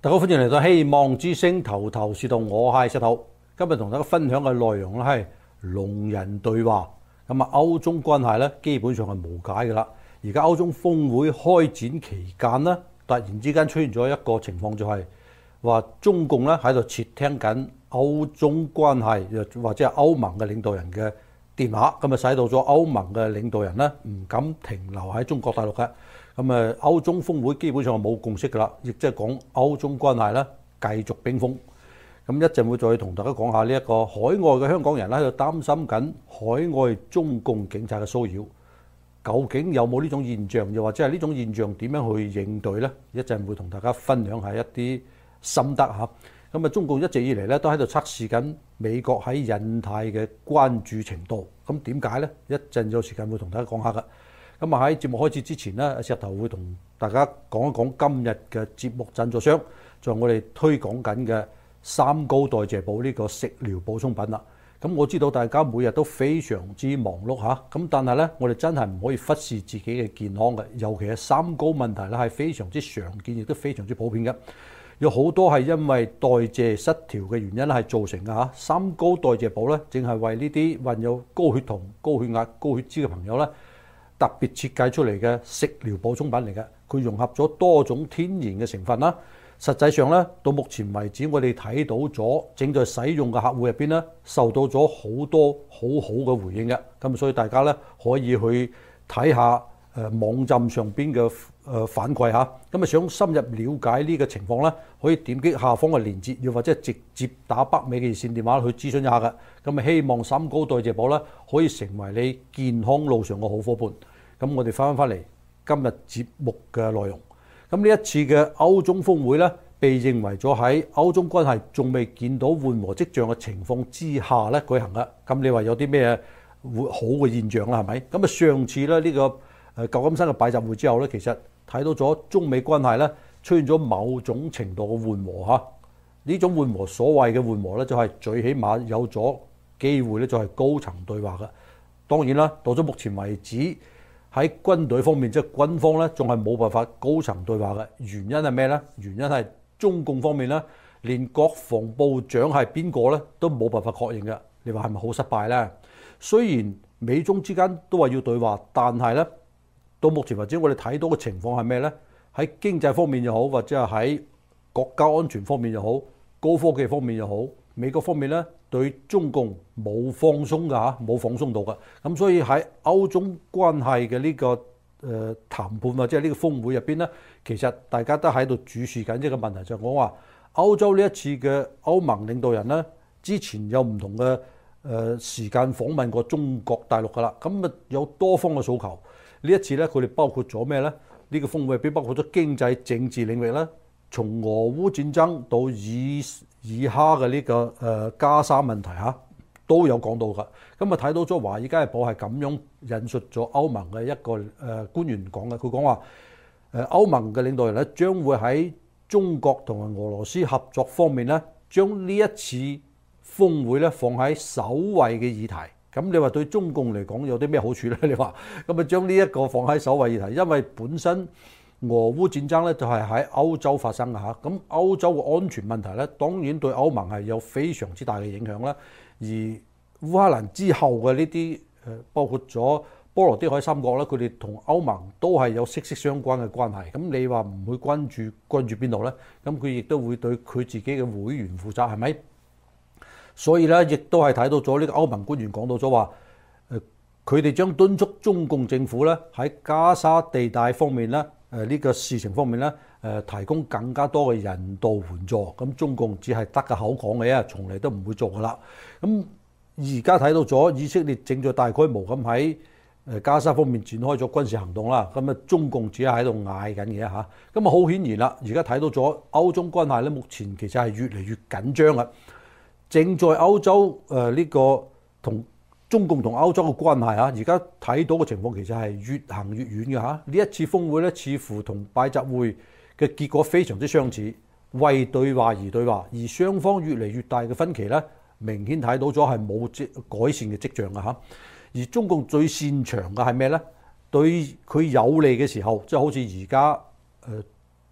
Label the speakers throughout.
Speaker 1: 大家歡迎嚟到希望之聲頭頭是道，我係石頭。今日同大家分享嘅內容咧係聾人對話。歐中關係咧基本上係無解嘅啦。而家歐中峰會開展期間咧，突然之間出現咗一個情況，就係話中共咧喺度竊聽緊歐中關係或者係歐盟嘅領導人嘅電話，咁使到咗歐盟嘅領導人咧唔敢停留喺中國大陸嘅。歐中峰會基本上冇共識㗎啦，亦即係講歐中關係咧繼續冰封。一陣會再同大家講下呢一個海外嘅香港人咧喺度擔心緊海外中共警察嘅騷擾，究竟有冇呢種現象，又或者係呢種現象點樣去應對呢？一陣會同大家分享下一啲心得嚇。中共一直以嚟咧都喺度測試緊美國喺印太嘅關注程度。咁點解呢？一陣有時間會同大家講下㗎。喺節目開始之前呢，石頭會同大家講一講今日嘅節目贊助商，就係我哋推廣緊嘅三高代謝寶呢個食療補充品啦。我知道大家每日都非常之忙碌嚇，但係呢，我哋真係唔可以忽視自己嘅健康嘅，尤其係三高問題咧係非常之常見，亦都非常之普遍嘅。有好多係因為代謝失調嘅原因係造成嘅嚇。三高代謝寶呢，正係為呢啲患有高血糖、高血壓、高血脂嘅朋友呢，特別設計出嚟嘅食療補充品嚟嘅，佢融合咗多種天然嘅成分啦。實際上咧，到目前為止，我哋睇到咗正在使用嘅客戶入邊咧，受到咗好多好好嘅回應嘅。咁所以大家咧可以去睇下網站上邊嘅反饋嚇。想深入了解呢個情況咧，可以點擊下方嘅鏈接，又或者直接打北美嘅熱線電話去諮詢一下嘅。希望三高代謝寶咧可以成為你健康路上嘅好伙伴。我哋翻嚟今日節目嘅內容。呢一次嘅歐中峰會咧，被認為咗喺歐中關係仲未見到緩和跡象嘅情況之下咧舉行嘅。你話有啲咩好嘅現象啦？係咪？上次咧呢個舊金山嘅拜習會之後咧，其實睇到咗中美關係咧出現咗某種程度嘅緩和嚇。呢種緩和，所謂嘅緩和咧，就係最起碼有咗機會咧，就係高層對話嘅。當然啦，到咗目前為止，喺軍隊方面，即係軍方咧，仲係冇辦法高層對話嘅。原因係咩呢？原因係中共方面咧，連國防部長係邊個咧都冇辦法確認嘅。你話係咪好失敗呢？雖然美中之間都話要對話，但係咧到目前為止，我哋睇到嘅情況係咩呢？喺經濟方面又好，或者係喺國家安全方面又好，高科技方面又好，美國方面咧對中共冇放鬆㗎嚇，冇放鬆到㗎。咁所以喺歐中關係嘅呢個談判或者係呢個峰會入邊咧，其實大家都喺度注視緊一個問題，就係講話歐洲呢一次嘅歐盟領導人咧，之前有唔同嘅時間訪問過中國大陸㗎啦。有多方嘅訴求。呢一次咧，佢哋包括咗咩咧？呢個峰會入邊包括咗經濟、政治領域咧，從俄烏戰爭到以哈嘅呢個加沙問題嚇，都有講到㗎。睇到咗《華爾街日報》係咁樣引述咗歐盟嘅一個官員講嘅，佢講話歐盟嘅領導人咧將會喺中國同埋俄羅斯合作方面咧，將呢一次峰會咧放喺首位嘅議題。你話對中共嚟講有啲咩好處咧？你話將呢一個放喺首位議題，因為本身俄烏戰爭咧就係喺歐洲發生嘅嚇，歐洲嘅安全問題咧當然對歐盟係有非常之大嘅影響啦。而烏克蘭之後嘅呢啲包括咗波羅的海三國咧，佢哋同歐盟都係有息息相關嘅關係。你話唔會關注邊度咧？佢亦都會對佢自己嘅會員負責，係咪？所以咧，亦都係睇到咗呢個歐盟官員講到咗話，佢哋將敦促中共政府咧喺加沙地帶方面咧，呢個事情方面咧，提供更加多嘅人道援助。中共只係得個口講嘅啫，從嚟都唔會做噶啦。而家睇到咗以色列正在大規模咁喺加沙方面展開咗軍事行動啦。中共只係喺度嗌緊嘅嚇。好顯然啦，而家睇到咗歐中關係咧，目前其實係越嚟越緊張啦。正在歐洲呢個同中共同歐洲嘅關係而家睇到嘅情況其實係越行越遠嘅嚇。呢一次峰會咧，似乎同拜習會嘅結果非常之相似，為對話而對話，而雙方越嚟越大嘅分歧咧，明顯睇到咗係冇改善嘅跡象嘅嚇。而中共最擅長嘅係咩咧？對佢有利嘅時候，即係好似而家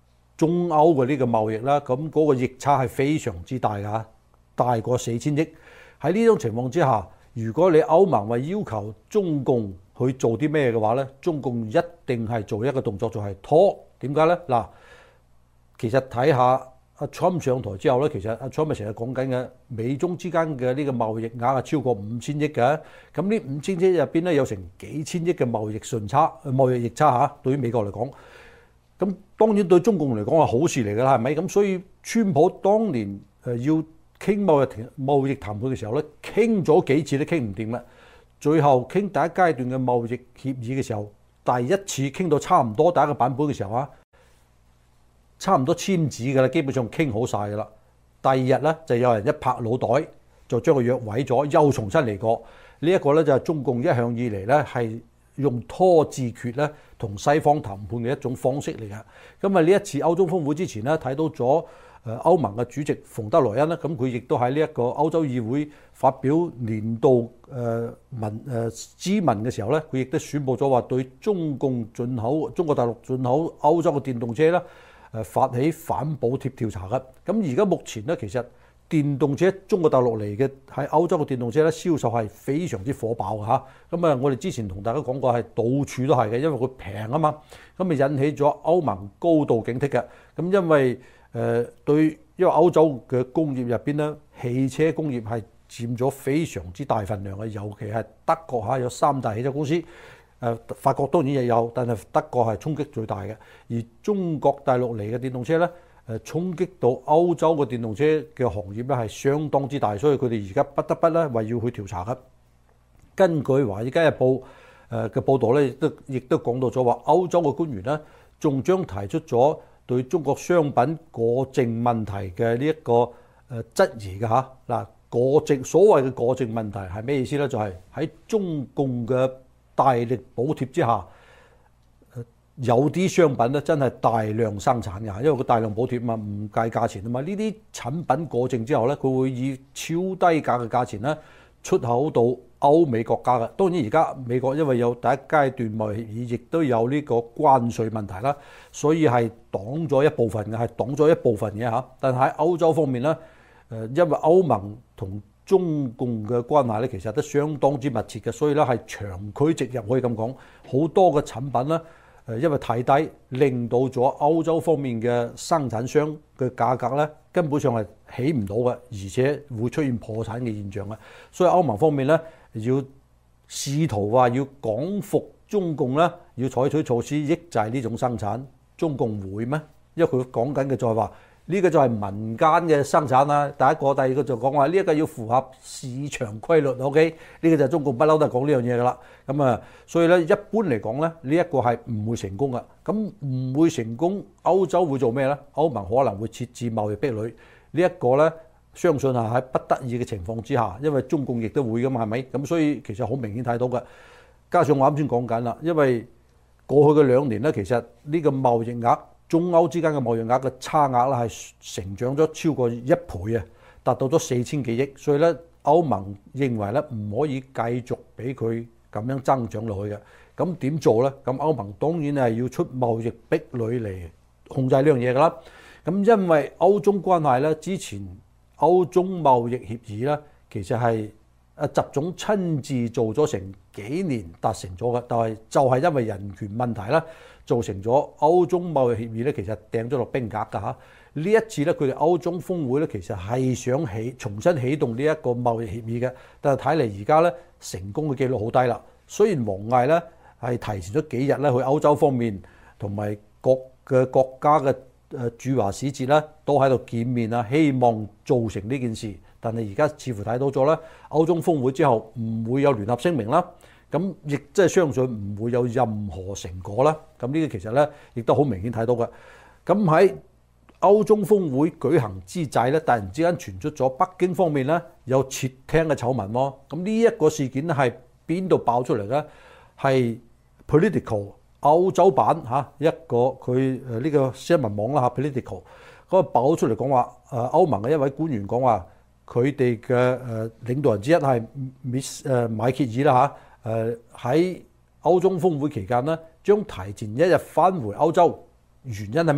Speaker 1: 中歐嘅呢個貿易啦，咁嗰個逆差係非常之大㗎，大過4000億。喺呢種情況之下，如果你歐盟話要求中共去做啲咩嘅話咧，中共一定係做一個動作，就係拖。點解咧？嗱，其實睇下阿 Trump 上台之後咧，其實阿 Trump 咪成日講緊嘅美中之間嘅呢個貿易額係超過5000億嘅。咁呢5000億入邊咧有成幾千億嘅貿易順差、貿易逆差嚇。對於美國嚟講，咁當然對中共嚟講係好事嚟㗎啦，係咪？咁所以川普當年要傾貿易談判嘅時候咧，傾咗幾次都傾唔掂啦。最後傾第一階段嘅貿易協議嘅時候，第一次傾到差唔多第一個版本嘅時候啊，差唔多簽紙㗎啦，基本上傾好晒㗎啦。第二日咧就有人一拍腦袋，就將佢約毀咗，又重新嚟過。呢一個咧就係中共一向以嚟咧係用拖字訣咧同西方談判嘅一種方式嚟嘅。咁啊呢一次歐洲峰會之前咧睇到咗歐盟嘅主席馮德萊恩咧，咁佢亦都喺呢一個歐洲議會發表年度諮文嘅時候咧，佢亦都宣布咗話對中國大陸進口歐洲嘅電動車咧發起反補貼調查嘅。咁而家目前咧，其實電動車中國大陸嚟嘅喺歐洲嘅電動車咧銷售係非常之火爆嘅嚇。咁啊，我哋之前同大家講過係到處都係嘅，因為佢平啊嘛，咁咪引起咗歐盟高度警惕嘅。咁因為因為歐洲嘅工業入邊咧，汽車工業係佔咗非常之大份量嘅，尤其係德國嚇有3大汽車公司，法國當然亦有，但係德國係衝擊最大嘅。而中國大陸嚟嘅電動車咧，衝擊到歐洲嘅電動車嘅行業咧係相當之大，所以佢哋而家不得不咧話要去調查嘅。根據《華爾街日報》嘅報導咧，亦都講到咗話，歐洲嘅官員咧仲將提出咗對中國商品過剩問題嘅呢一個質疑嘅嚇。嗱，所謂嘅過剩問題係咩意思咧？就係喺中共嘅大力補貼之下，有啲商品咧真係大量生產嘅，因為佢大量補貼嘛，唔計價錢啊嘛。呢啲產品過剩之後咧，佢會以超低價嘅價錢咧出口到歐美國家嘅。當然而家美國因為有第一階段貿易協議，亦都有呢個關稅問題啦，所以係擋咗一部分嘅嚇。但係喺歐洲方面咧，因為歐盟同中共嘅關係咧，其實都相當之密切嘅，所以咧係長驅直入，可以咁講。好多嘅產品咧，因為太低，令到咗歐洲方面嘅生產商嘅價格咧，根本上係起唔到嘅，而且會出現破產嘅現象嘅。所以歐盟方面咧，要試圖話要講服中共咧，要採取措施抑制呢種生產。中共會咩？因為佢講緊嘅就係話呢個就係民間嘅生產啦。第一個，第二個就講話呢一個要符合市場規律。OK， 呢個就係中共不嬲都係講呢樣嘢噶啦。咁啊，所以咧一般嚟講咧，呢一個係唔會成功嘅。咁唔會成功，歐洲會做咩咧？歐盟可能會設置貿易壁壘。呢一個咧，相信係喺不得已嘅情況之下，因為中共亦都會噶嘛，係咪？咁所以其實好明顯睇到嘅。加上我啱先講緊啦，因為過去嘅2年咧，其實呢個貿易額，中歐之間嘅貿易額嘅差額啦，係成長咗超過1倍啊，達到咗4000幾億。所以咧，歐盟認為咧唔可以繼續俾佢咁樣增長落去嘅。咁點做咧？咁歐盟當然係要出貿易壁壘嚟控制呢樣嘢㗎啦。咁因為歐中關係咧，之前歐中貿易協議咧，其實係習總親自做咗成幾年達成咗嘅，但係就係因為人權問題啦，造成咗歐中貿易協議咧，其實掟咗落冰格㗎嚇。呢一次咧，佢哋歐中峰會咧，其實係想重新啟動呢一個貿易協議嘅，但係睇嚟而家咧成功嘅機率好低啦。雖然王毅咧係提前咗幾日咧去歐洲方面同埋各個國家嘅駐華使節咧都喺度見面啊，希望做成呢件事。但係而家似乎睇到咗咧，歐中峰會之後唔會有聯合聲明啦，咁亦即係相信唔會有任何成果啦。咁呢個其實咧亦都好明顯睇到嘅。咁喺歐中峰會舉行之際咧，突然之間傳出咗北京方面咧有竊聽嘅醜聞喎。咁呢一個事件咧係邊度爆出嚟咧？係 Political 歐洲版一個佢呢個新聞網啦，Political 嗰個爆出嚟講話，歐盟嘅一位官員講話，佢哋嘅領導人之一係米歇爾啦喺歐中峰會期間呢，將提前1日返回歐洲，原因係咩呢？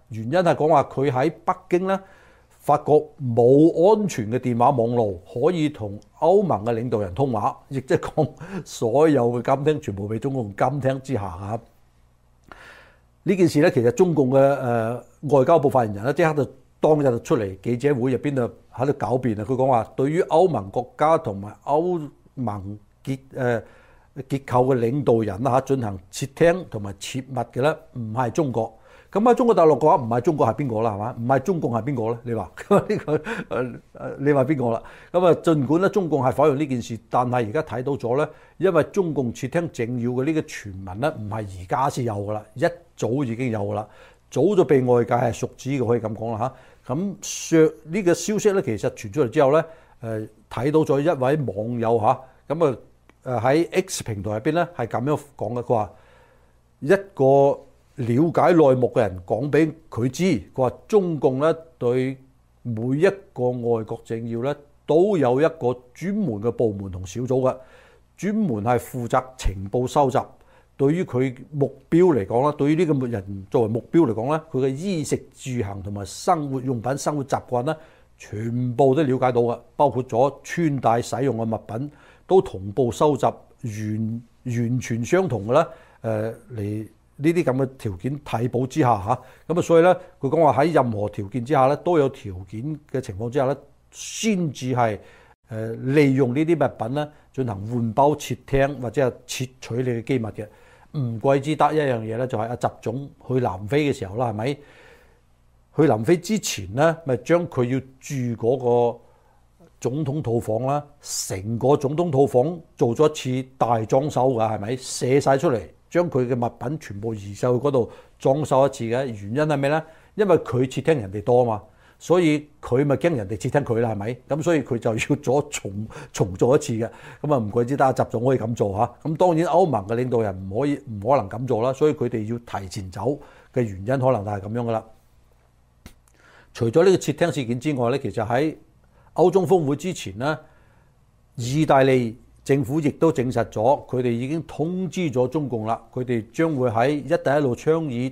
Speaker 1: 原因係講話佢喺北京咧，發覺冇安全嘅電話網絡可以同歐盟嘅領導人通話，亦即係講所有嘅監聽全部被中共監聽之下嚇。呢件事咧，其實中共嘅外交部發言人咧，即刻就當日就出嚟記者會入邊就喺度狡辯啊！佢講話對於歐盟國家同埋歐盟結構嘅領導人啦嚇進行竊聽同埋竊密嘅咧，唔係中國。咁喺中國大陸嘅話，唔係中國係邊個啦？係嘛？唔係中共係邊個咧？你話呢個你話邊個啦？咁啊，儘管咧中共係否認呢件事，但係而家睇到咗咧，因為中共竊聽政要嘅呢個傳聞咧，唔係而家先有噶啦，一早已經有噶啦，早就被外界係熟知嘅，可以咁講啦嚇。咁呢個消息咧，其實傳出嚟之後咧，睇到咗一位網友嚇，咁喺 X 平台入邊咧係咁樣講嘅，佢話一個了解內幕嘅人講俾佢知，佢話中共咧對每一個外國政要咧都有一個專門嘅部門同小組嘅，專門係負責情報收集。對於佢目標嚟講啦，對於呢個人作為目標嚟講咧，佢嘅衣食住行同埋生活用品、生活習慣咧，全部都了解到嘅，包括咗穿戴使用嘅物品都同步收集，完全相同嘅啦。嚟呢啲咁嘅條件替補之下嚇，咁啊所以咧，佢講話喺任何條件之下咧，都有條件嘅情況之下咧，先至係利用呢啲物品咧進行換包竊聽或者係竊取你嘅機密嘅。唔怪之得一樣嘢咧，就係阿習總去南非嘅時候啦，係咪？去南非之前咧，咪將佢要住嗰個總統套房啦，成個總統套房做咗一次大裝修㗎，係咪？卸晒出嚟，將佢嘅物品全部移上去嗰度裝修一次嘅。原因係咩咧？因為佢竊聽人哋多啊嘛，所以佢咪驚人哋竊聽佢啦，係咪？咁所以佢就要重做一次嘅。咁啊唔怪之得阿習總可以咁做嚇。咁當然歐盟嘅領導人唔可能咁做啦，所以佢哋要提前走嘅原因可能就係咁樣噶啦。除咗呢個竊聽事件之外咧，其實喺歐中峰會之前咧，意大利政府亦都證實咗，佢哋已經通知咗中共啦，佢哋將會喺一帶一路倡議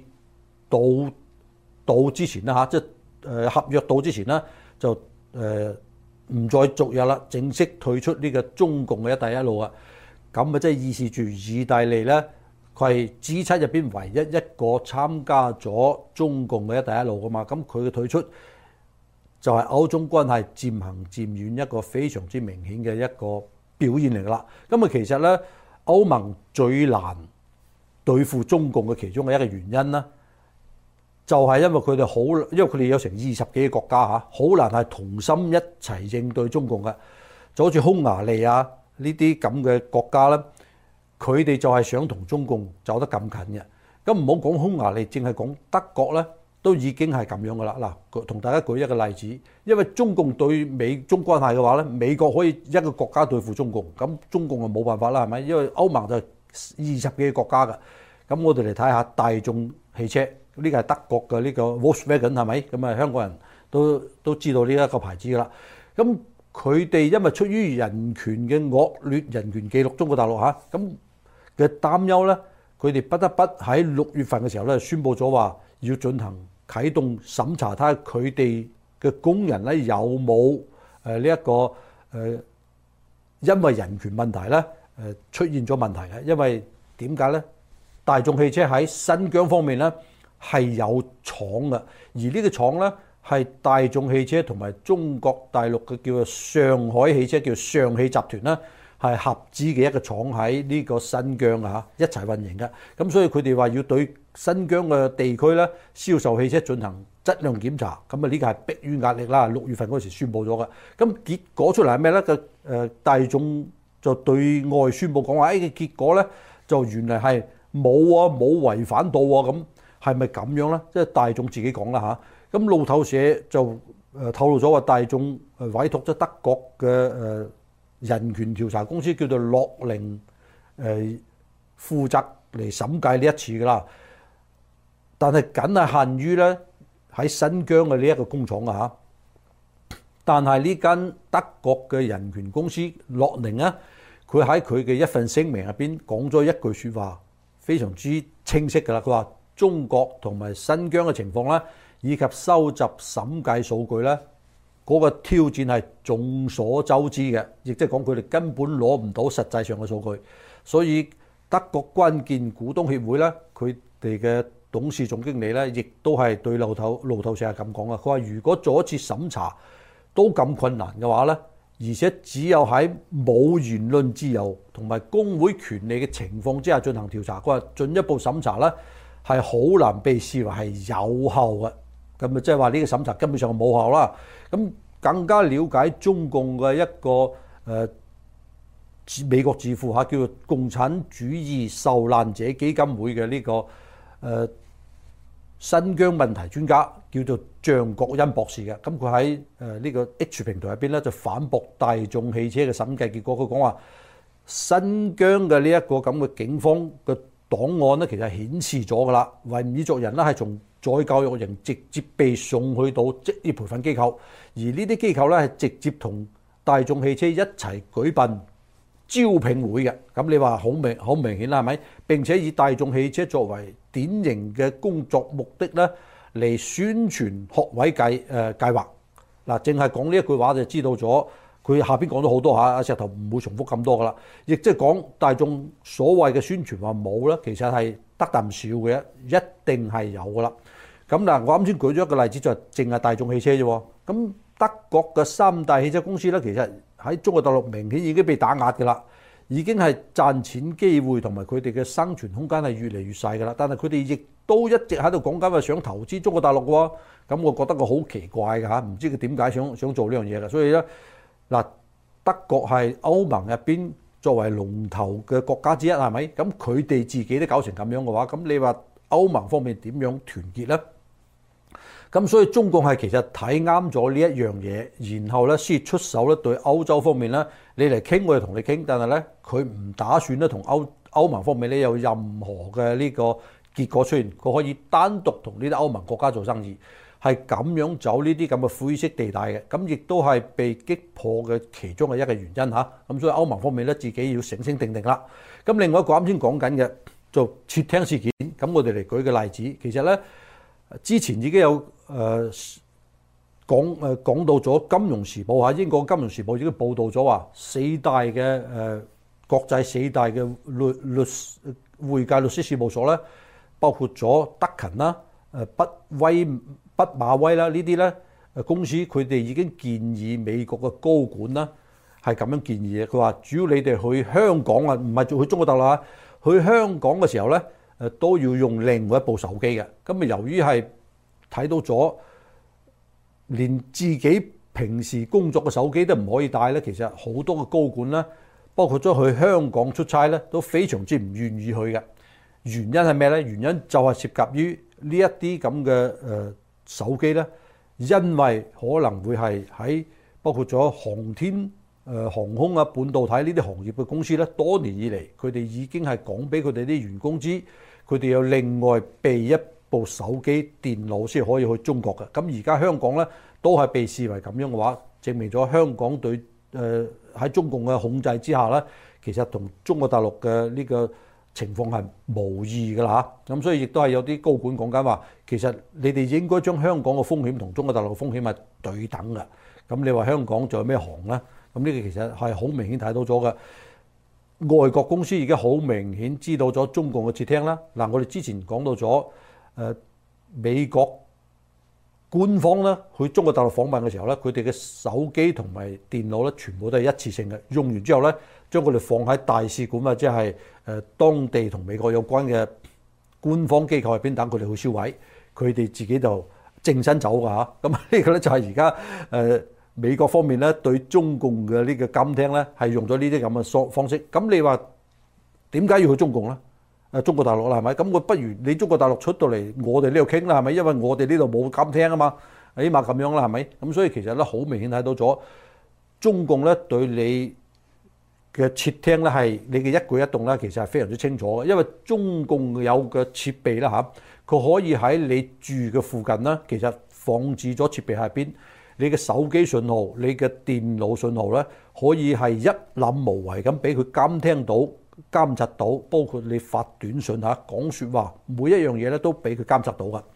Speaker 1: 到之前啦嚇，即係合約到之前啦，就唔再續約啦，正式退出呢個中共嘅一帶一路啊。咁啊，即係意味住意大利咧，佢係 G7 入邊唯一一個參加咗中共嘅一帶一路噶嘛。咁佢嘅退出就係歐中關係漸行漸遠一個非常之明顯嘅一個表現嚟噶啦。咁啊，其實咧歐盟最難對付中共嘅其中嘅一個原因啦，就係因為佢哋因為佢哋有成20幾個國家嚇，好難係同心一齊應對中共嘅。就好似匈牙利啊呢啲咁嘅國家咧，佢哋就係想同中共走得咁近嘅。咁唔好講匈牙利，淨係講德國咧，都已經係咁樣噶啦。嗱，同大家舉一個例子，因為中共對美中關係嘅話咧，美國可以一個國家對付中共，咁中共就冇辦法啦，係咪？因為歐盟就20幾個國家㗎。咁我哋嚟睇下大眾汽車，呢個係德國嘅呢個 Volkswagen 係咪？咁啊，香港人都知道呢一個牌子㗎啦。咁佢哋因為出於人權嘅惡劣人權記錄，中國大陸嚇咁嘅擔憂咧，佢哋不得不喺6月份嘅時候咧，宣布咗話要進行啟動審查，睇下佢哋嘅工人咧有冇呢一個因為人權問題咧出現咗問題嘅。因為點解咧？大眾汽車喺新疆方面咧係有廠嘅，而呢個廠咧係大眾汽車同埋中國大陸嘅叫做上海汽車，叫上汽集團啦，係合資嘅一個廠喺呢個新疆啊一齊運營嘅。咁所以佢哋話要對新疆嘅地區咧銷售汽車進行質量檢查。咁啊呢個係迫於壓力啦，6月份嗰時宣佈咗嘅。咁結果出嚟係咩咧？大眾就對外宣佈講話，嘅結果咧就原來係冇違反到喎。咁係咪咁樣咧？即係大眾自己講啦嚇。咁路透社就透露咗話，大眾委託咗德國嘅人權調查公司叫做樂寧負責嚟審計呢一次噶啦。但係僅係限於咧喺新疆嘅呢一個工廠啊嚇。但係呢間德國嘅人權公司樂寧咧，佢喺佢嘅一份聲明入邊講咗一句説話，非常之清晰噶啦。佢話中國同埋新疆嘅情況咧， 以及收集審計數據咧，嗰個挑戰係眾所周知嘅，亦即係講佢哋根本攞唔到實際上嘅數據。所以德國關鍵股東協會咧，佢哋嘅董事總經理咧，亦都係對路透社係咁講嘅。佢話：如果做一次審查都咁困難嘅話咧，而且只有喺冇言論自由同埋工會權利嘅情況之下進行調查，佢話進一步審查咧係好難被視為係有效嘅。咁啊，即係話呢個審查根本上冇效啦。咁更加了解中共嘅一個美國智庫叫做共產主義受難者基金會嘅呢個新疆問題專家，叫做張國恩博士嘅。咁佢喺呢個 H 平台入邊咧就反駁大眾汽車嘅審計結果。佢講話新疆嘅呢一個咁嘅警方嘅檔案咧，其實顯示咗㗎啦，維吾爾族人咧係從再教育營直接被送去到職業培訓機構，而呢啲機構咧係直接同大眾汽車一齊舉辦招聘會嘅。咁你話好明顯啦，係咪？並且以大眾汽車作為典型嘅工作目的咧嚟宣傳學位計劃。嗱，淨係講呢一句話就知道咗，佢下邊講咗好多下，阿石頭唔會重複咁多噶啦。亦即係講大眾所謂嘅宣傳話冇咧，其實係得啖笑嘅，一定係有噶啦。咁嗱，我啱先舉咗一個例子，就係淨係大眾汽車啫。咁德國嘅三大汽車公司咧，其實喺中國大陸明顯已經被打壓㗎啦，已經係賺錢機會同埋佢哋嘅生存空間係越嚟越細㗎啦。但係佢哋亦都一直喺度講緊話想投資中國大陸喎。咁我覺得佢好奇怪㗎嚇，唔知佢點解想做呢樣嘢㗎。所以咧嗱，德國係歐盟入邊作為龍頭嘅國家之一，係咪？咁佢哋自己都搞成咁樣嘅話，咁你話歐盟方面點樣團結咧？咁所以中共係其實睇啱咗呢一樣嘢，然後咧先出手咧對歐洲方面咧，你嚟傾我就同你傾，但係咧佢唔打算咧同歐盟方面咧有任何嘅呢個結果出現，佢可以單獨同呢啲歐盟國家做生意，係咁樣走呢啲咁嘅灰色地帶嘅，咁亦都係被擊破嘅其中嘅一個原因嚇。咁所以歐盟方面咧自己要醒醒定定啦。咁另外一個啱先講緊嘅就竊聽事件，咁我哋嚟舉個例子，其實咧之前已經有講到咗《金融時報》英國《金融時報》已經報導咗話四大嘅國際四大嘅會計律師事務所咧，包括咗德勤啦、畢馬威啦呢啲咧公司，佢哋已經建議美國嘅高管啦係咁樣建議嘅。佢話主要你哋去香港啊，唔係去中國大陸啊，去香港嘅時候咧都要用另外一部手機嘅。咁啊由於係睇到咗，連自己平時工作嘅手機都唔可以帶咧，其實好多嘅高管咧，包括咗去香港出差咧，都非常之唔願意去嘅。原因係咩咧？原因就係涉及於呢一啲咁嘅手機咧，因為可能會係喺包括咗航天、航空啊、半導體呢啲行業嘅公司咧，多年以嚟佢哋已經係講俾佢哋啲員工知，佢哋有另外備一部手機電腦先可以去中國嘅。咁而家香港咧都係被視為咁樣嘅話，證明咗香港對喺中共嘅控制之下咧，其實同中國大陸嘅呢個情況係無異㗎啦嚇。咁所以亦都係有啲高管講緊話，其實你哋應該將香港嘅風險同中國大陸嘅風險係對等嘅。咁你話香港仲有咩行咧？咁呢個其實係好明顯睇到咗嘅。外國公司已經好明顯知道咗中共嘅竊聽啦。嗱，我哋之前講到咗美國官方咧去中國大陸訪問嘅時候咧，佢哋嘅手機同埋電腦咧全部都係一次性嘅，用完之後咧將佢哋放喺大使館啊，即係當地同美國有關嘅官方機構入邊等佢哋去銷毀，佢哋自己就正身走㗎嚇。咁呢個咧就係而家美國方面咧對中共嘅呢個監聽咧係用咗呢啲咁嘅方式。咁你話點解要去中共咧？中國大陸啦，係咪？咁我不如你中國大陸出到嚟，我哋呢度傾啦，係咪？因為我哋呢度冇監聽啊嘛，起碼咁樣啦，係咪？咁所以其實咧好明顯睇到咗，中共咧對你嘅竊聽咧係你嘅一舉一動咧，其實係非常之清楚嘅。因為中共有嘅設備啦嚇，佢可以喺你住嘅附近啦，其實放置咗設備喺邊，你嘅手機信號、你嘅電腦信號咧，可以係一覽無遺咁俾佢監聽到。監察到，包括你發短信嚇、講説話，每一樣嘢咧都俾佢監察到噶。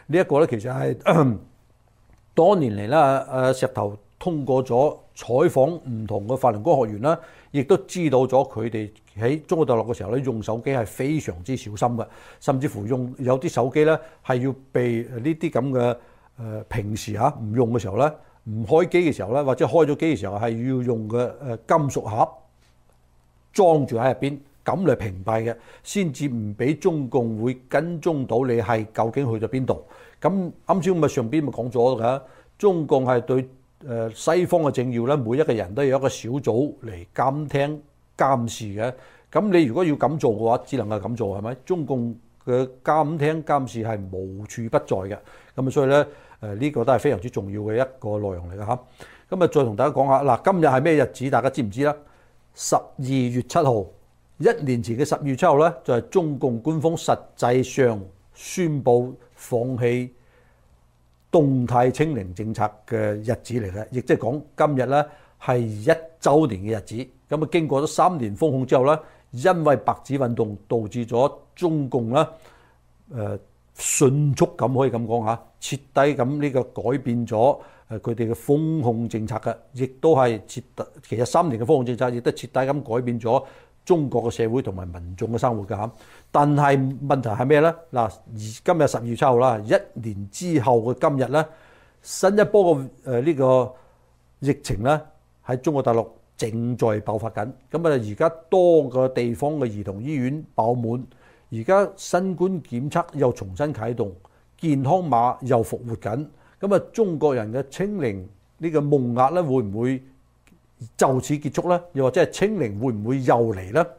Speaker 1: 呢一個咧其實係多年嚟啦，石頭通過咗採訪唔同嘅法輪功學員啦，亦都知道咗佢哋喺中國大陸嘅時候咧，用手機係非常之小心嘅，甚至乎有啲手機咧係要被呢啲咁嘅平時唔用嘅時候咧，唔開機嘅時候咧，或者開咗機嘅時候係要用嘅金屬盒裝住喺入邊，咁嚟屏蔽嘅，先至唔俾中共會跟蹤到你係究竟去咗邊度。咁啱先咪上邊咪講咗㗎，中共係對西方嘅政要咧，每一個人都有一個小組嚟監聽監視嘅。咁你如果要咁做嘅話，只能夠咁做係咪？中共嘅監聽監視係無處不在嘅。咁所以咧呢個都係非常之重要嘅一個內容嚟嘅嚇。咁再同大家講下嗱，今日係咩日子？大家知唔知啦？12月7號，一年前嘅12月7號咧，就係中共官方實際上宣布放棄動態清零政策嘅日子嚟嘅，亦即係講今日咧係1週年嘅日子。咁啊，經過咗3年封控之後咧，因為白紙運動導致咗中共咧迅速咁可以咁講嚇，徹底咁呢個改變咗佢哋嘅封控政策嘅，亦都係其實3年嘅封控政策亦都徹底咁改變咗中國嘅社會同埋民眾嘅生活㗎嚇。但係問題係咩咧？嗱，今日12月7號啦，一年之後嘅今日咧，新一波嘅呢個疫情咧喺中國大陸正在爆發緊。咁啊，而家多個地方嘅兒童醫院爆滿，而家新冠檢測又重新啟動，健康碼又復活緊。咁啊，中國人嘅清零呢個夢魘咧，會唔會就此結束咧？又或者係清零會唔會又嚟咧？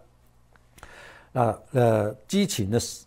Speaker 1: 之前嘅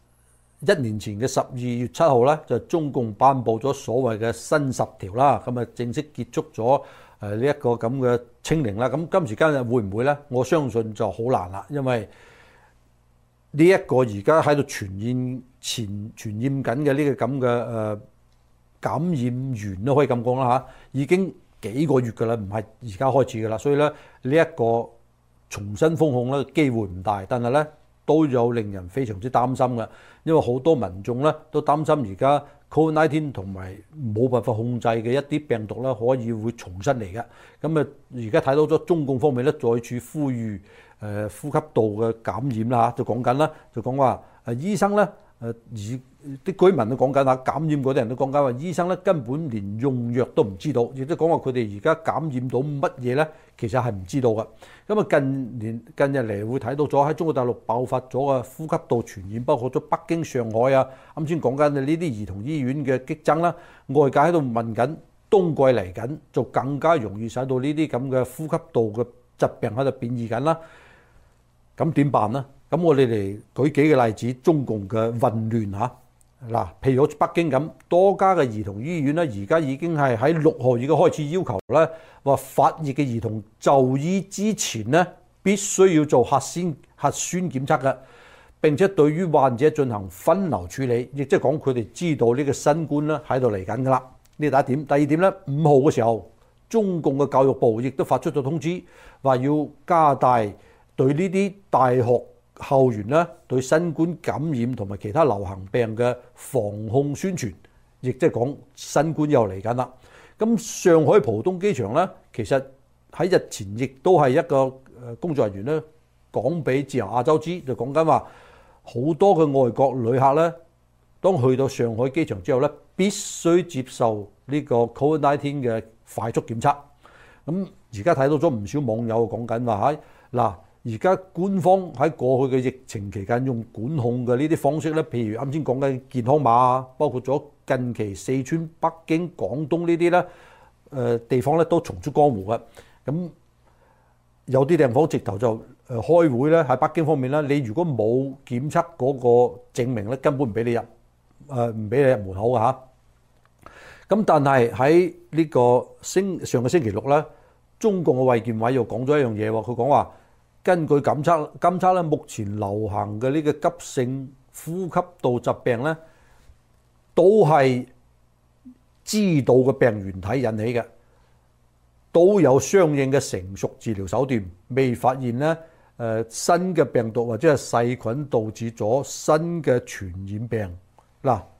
Speaker 1: 1年前嘅12月7號咧，就中共頒布咗所謂嘅新10條啦，咁啊正式結束咗呢一個咁嘅清零啦。咁今時今日會唔會咧？我相信就好難啦，因為呢一個而家喺度傳染緊嘅呢個咁嘅感染源都可以咁講啦嚇，已經幾個月㗎啦，唔係而家開始㗎啦。所以咧呢一個重新封控咧機會唔大，但係咧都有令人非常之擔心嘅，因為好多民眾咧都擔心而家 COVID-19 同埋冇辦法控制嘅一啲病毒咧可以會重新嚟嘅。咁啊而家睇到咗中共方面咧再次呼籲呼吸道嘅感染啦嚇，就講緊啦，就講話醫生咧啲居民都講緊嚇，感染嗰啲人都講緊話，醫生咧根本連用藥都唔知道，亦都講話佢哋而家感染到乜嘢咧，其實係唔知道嘅。咁啊近日嚟會睇到咗喺中國大陸爆發咗嘅呼吸道傳染，包括咗北京、上海啊，啱先講緊呢啲兒童醫院嘅激增啦，外界喺度問緊冬季嚟緊就更加容易使到呢啲咁嘅呼吸道嘅疾病喺度變異緊啦。咁點辦呢？咁我哋嚟舉幾個例子，中共嘅混亂嚇。嗱，譬如好似北京咁，多家嘅兒童醫院咧，而家已經係喺6號已經開始要求咧，話發熱嘅兒童就醫之前咧，必須要做核酸檢測嘅，並且對於患者進行分流處理，亦即係講佢哋知道呢個新冠咧喺度嚟緊㗎啦。呢第一點。第二點咧，5號嘅時候，中共嘅教育部亦都發出咗通知，話要加大對呢啲大學校園咧對新冠感染同埋其他流行病嘅防控宣傳，亦即係講新冠又嚟緊啦。咁上海浦東機場咧，其實喺日前亦都係一個工作人員咧講俾自由亞洲知，就講緊話好多嘅外國旅客咧，當去到上海機場之後咧，必須接受呢個 COVID-19 嘅快速檢測。咁而家睇到咗唔少網友講緊話嗱。而家官方喺過去嘅疫情期間用管控嘅呢啲方式咧，譬如啱先講嘅健康碼啊，包括咗近期四川、北京、廣東呢啲咧，地方咧都重出江湖嘅。咁有啲地方直頭就開會咧，喺北京方面咧，你如果冇檢測嗰個證明咧，根本唔俾你入，唔俾你入門口嘅嚇。咁但係喺呢個上個星期六咧，中共嘅衛健委又講咗一樣嘢喎，佢講話，根據監測咧，目前流行嘅呢個急性呼吸道疾病咧，都係知道嘅病原體引起嘅，都有相應嘅成熟治療手段，未發現咧新嘅病毒或者係細菌導致咗新嘅傳染病。嗱，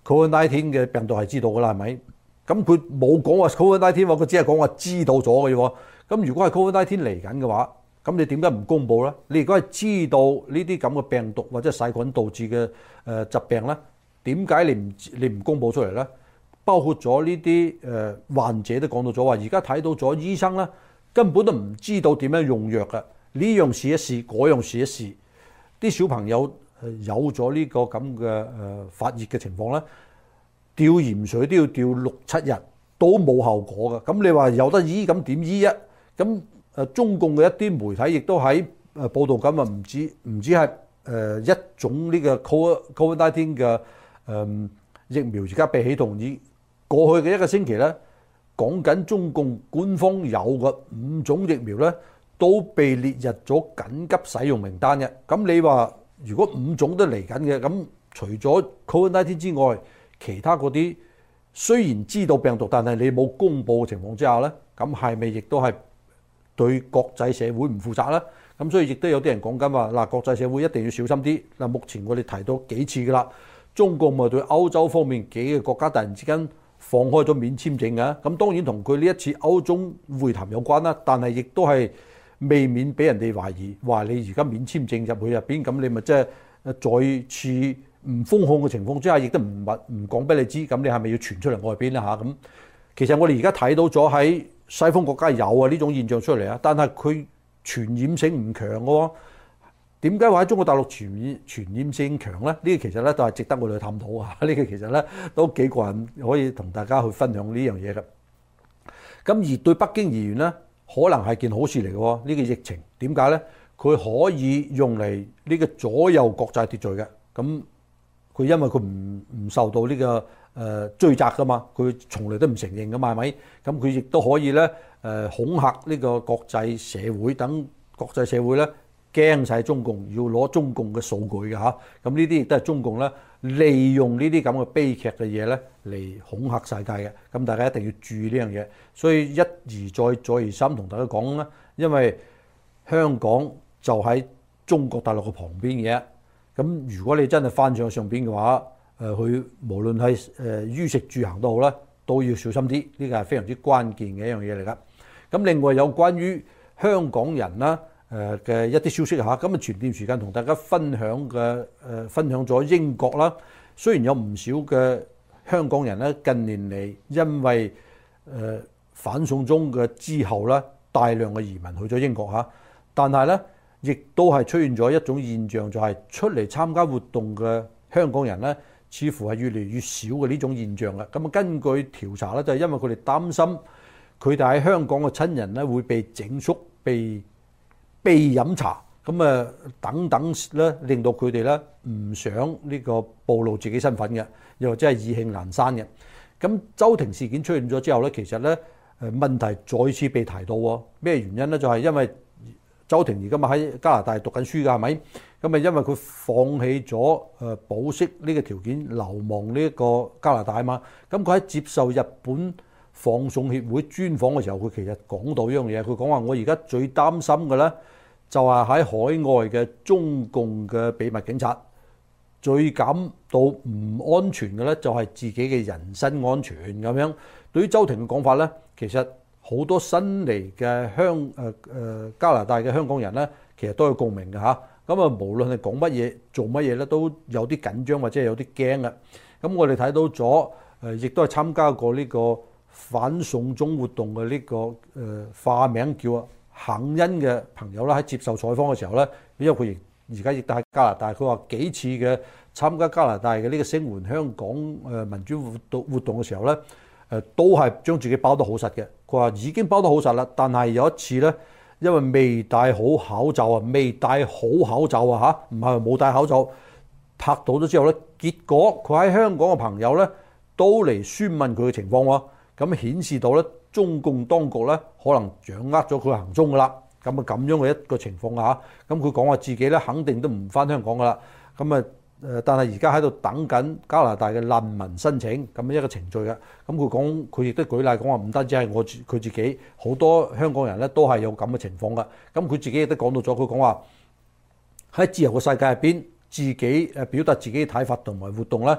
Speaker 1: COVID-19 嘅病毒係知道㗎啦，係咪？咁佢冇講話 COVID-19 喎，佢只係講話知道咗嘅啫喎。咁如果係 COVID-19 嚟緊嘅話，咁你點解唔公佈咧？你如果係知道呢啲咁嘅病毒或者細菌導致嘅疾病咧，點解你唔公佈出嚟咧？包括咗呢啲患者都講到咗話，而家睇到咗醫生咧根本都唔知道點樣用藥嘅，呢樣試一試，嗰樣試一試。啲小朋友有咗呢個咁嘅發熱嘅情況咧，吊鹽水都要吊6-7日都冇效果嘅。咁你話有得醫咁點醫啊？咁中共嘅一啲媒體亦都喺報道緊話，唔止係一種呢個 COVID-19 嘅疫苗，而家被起動。以過去嘅一個星期咧，講緊中共官方有嘅5種疫苗咧，都被列入咗緊急使用名單嘅。咁你話如果5種都嚟緊嘅，咁除咗 COVID-19 之外，其他嗰啲雖然知道病毒，但係你冇公佈嘅情況之下咧，咁係咪亦都係對國際社會唔負責咧？咁所以亦都有啲人講緊話嗱，國際社會一定要小心啲。嗱，目前我哋提到幾次㗎啦，中共咪對歐洲方面幾個國家突然之間放開咗免簽證嘅。咁當然同佢呢一次歐中會談有關啦，但係亦都係未免俾人哋懷疑話你而家免簽證入去入邊，咁你咪即係再次唔封控嘅情況之下，亦都唔講俾你知，咁你係咪要傳出嚟外邊咧嚇？咁其實我哋而家睇到咗喺西方國家有啊呢種現象出嚟啊，但係佢傳染性唔強嘅喎。點解話喺中國大陸傳染性強咧？呢個其實咧都係值得我哋去探討啊！呢個其實咧都幾個人可以同大家去分享呢樣嘢嘅。咁而對北京而言咧，可能係件好事嚟嘅喎。呢個疫情點解咧？佢可以用嚟呢個左右國際秩序嘅。咁佢因為佢唔受到呢個追責噶嘛，佢從來都唔承認噶嘛，係咪？咁佢亦都可以咧恐嚇呢個國際社會，等國際社會咧驚晒中共，要攞中共嘅數據嘅嚇。咁呢啲亦都係中共咧利用呢啲咁嘅悲劇嘅嘢咧嚟恐嚇世界嘅。咁大家一定要注意呢樣嘢。所以一而再，再而三同大家講啦，因為香港就喺中國大陸嘅旁邊嘅。咁如果你真係翻上邊嘅話，佢無論係衣食住行都好啦，都要小心啲。呢個係非常之關鍵嘅一樣嘢嚟㗎。咁另外有關於香港人啦嘅一啲消息嚇，咁啊前段時間同大家分享咗英國啦。雖然有唔少嘅香港人咧近年嚟因為反送中嘅之後咧大量嘅移民去咗英國嚇，但係咧亦都係出現咗一種現象，就係出嚟參加活動嘅香港人咧，似乎係越嚟越少嘅呢種現象啦。咁啊，根據調查咧，就係因為佢哋擔心佢哋喺香港嘅親人咧會被整肅、被飲茶，咁啊等等咧，令到佢哋咧唔想呢個暴露自己身份嘅，又或者係意興闌珊嘅。咁周庭事件出現咗之後咧，其實咧問題再次被提到喎。咩原因咧？就係因為周庭而家咪喺加拿大讀緊書㗎，係咪？咁咪因為佢放棄咗保釋呢個條件，流亡呢一個加拿大啊嘛。咁佢喺接受日本放送協會專訪嘅時候，佢其實講到一樣嘢，佢講話我而家最擔心嘅咧，就係喺海外嘅中共嘅秘密警察，最感到唔安全嘅咧，就係自己嘅人身安全咁樣。對於周庭嘅講法咧，其實好多新嚟嘅加拿大嘅香港人咧，其實都有共鳴嘅嚇。咁啊，無論係講乜嘢、做乜嘢咧，都有啲緊張或者有啲驚嘅。咁我哋睇到咗亦都係參加過呢個反送中活動嘅呢個化名叫肯恩嘅朋友啦，喺接受採訪嘅時候咧，因為佢而家亦都喺加拿大，佢話幾次嘅參加加拿大嘅呢個聲援香港民主活動嘅時候咧，都係將自己包得好實嘅。佢話已經包得好實啦，但係有一次咧，因為未戴好口罩啊，唔係話冇戴口罩，拍到咗之後咧，結果佢喺香港嘅朋友咧都嚟詢問佢嘅情況喎，咁顯示到咧中共當局咧可能掌握咗佢行蹤噶啦，咁樣嘅一個情況嚇，咁佢講話自己咧肯定都唔翻香港噶啦，咁但係而家喺度等緊加拿大嘅難民申請咁一個程序嘅。咁佢亦都舉例講話，唔單止係佢自己，好多香港人咧都係有咁嘅情況嘅。咁佢自己亦都講到咗，佢講話喺自由嘅世界入邊，自己表達自己嘅睇法同埋活動咧，